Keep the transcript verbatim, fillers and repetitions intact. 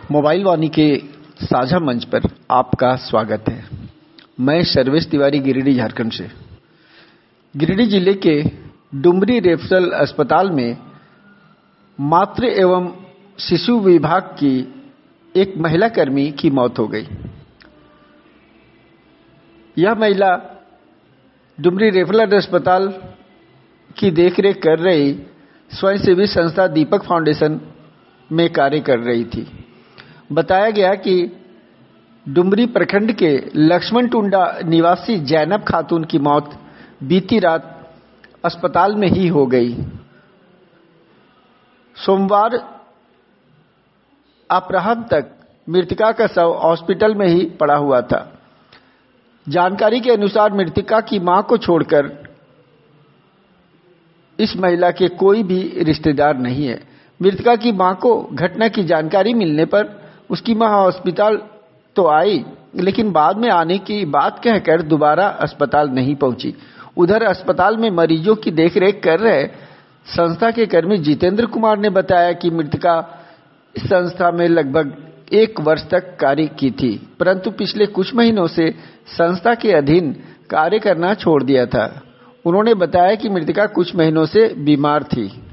Mobile वाणी के साझा मंच पर आपका स्वागत है। मैं सर्वेश तिवारी, गिरिडीह, झारखंड से। गिरिडीह जिले के डुमरी रेफरल अस्पताल में मातृ एवं शिशु विभाग की एक महिला कर्मी की मौत हो गई। यह महिला डुमरी रेफरल अस्पताल की देखरेख कर रही स्वयंसेवी संस्था दीपक फाउंडेशन में कार्य कर रही थी। बताया गया कि डुमरी प्रखंड के लक्ष्मण टुंडा निवासी जैनब खातून की मौत बीती रात अस्पताल में ही हो गई। सोमवार अपराह्न तक मृतका का शव हॉस्पिटल में ही पड़ा हुआ था। जानकारी के अनुसार मृतका की मां को छोड़कर इस महिला के कोई भी रिश्तेदार नहीं है। मृतका की मां को घटना की जानकारी मिलने पर उसकी मां हॉस्पिटल तो आई, लेकिन बाद में आने की बात कहकर दोबारा अस्पताल नहीं पहुंची। उधर अस्पताल में मरीजों की देखरेख कर रहे संस्था के कर्मी जितेंद्र कुमार ने बताया कि मृतका इस संस्था में लगभग एक वर्ष तक कार्य की थी, परंतु पिछले कुछ महीनों से संस्था के अधीन कार्य करना छोड़ दिया था। उन्होंने बताया कि मृतका कुछ महीनों से बीमार थी।